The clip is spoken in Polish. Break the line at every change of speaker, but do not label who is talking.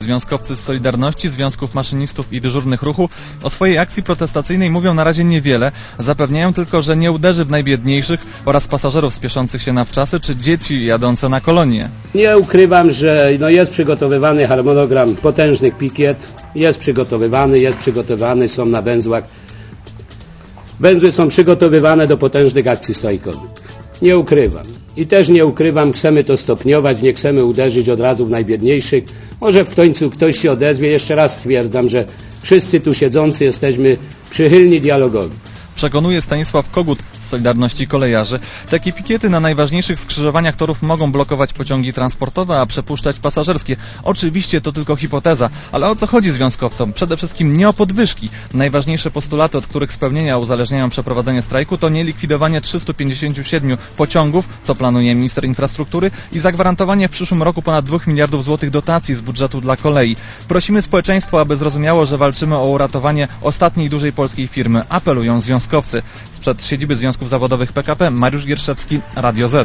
Związkowcy z Solidarności, Związków Maszynistów i Dyżurnych Ruchu o swojej akcji protestacyjnej mówią na razie niewiele. Zapewniają tylko, że nie uderzy w najbiedniejszych oraz pasażerów spieszących się na wczasy czy dzieci jadące na kolonie.
Nie ukrywam, że jest przygotowywany harmonogram potężnych pikiet. Jest przygotowywany, są na węzłach. Węzły są przygotowywane do potężnych akcji strajkowych. Nie ukrywam. I też nie ukrywam, chcemy to stopniować, nie chcemy uderzyć od razu w najbiedniejszych. Może w końcu ktoś się odezwie. Jeszcze raz stwierdzam, że wszyscy tu siedzący jesteśmy przychylni dialogowi.
Przekonuje Stanisław Kogut z Solidarności Kolejarzy. Takie pikiety na najważniejszych skrzyżowaniach torów mogą blokować pociągi transportowe, a przepuszczać pasażerskie. Oczywiście to tylko hipoteza, ale o co chodzi związkowcom? Przede wszystkim nie o podwyżki. Najważniejsze postulaty, od których spełnienia uzależniają przeprowadzenie strajku, to nie likwidowanie 357 pociągów, co planuje minister infrastruktury, i zagwarantowanie w przyszłym roku ponad 2 miliardów złotych dotacji z budżetu dla kolei. Prosimy społeczeństwo, aby zrozumiało, że walczymy o uratowanie ostatniej dużej polskiej firmy. Apelują związkowcy. Sprzed siedziby Związków Zawodowych PKP Mariusz Gierszewski, Radio Z.